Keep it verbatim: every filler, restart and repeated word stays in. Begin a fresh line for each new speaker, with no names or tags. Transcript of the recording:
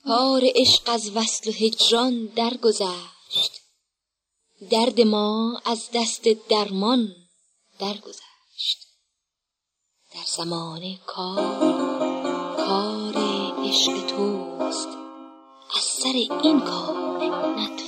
کار عشق از وصل و هجران درگذشت، درد ما از دست درمان درگذشت. در زمانه کار کار عشق توست، از سر این کار نتوان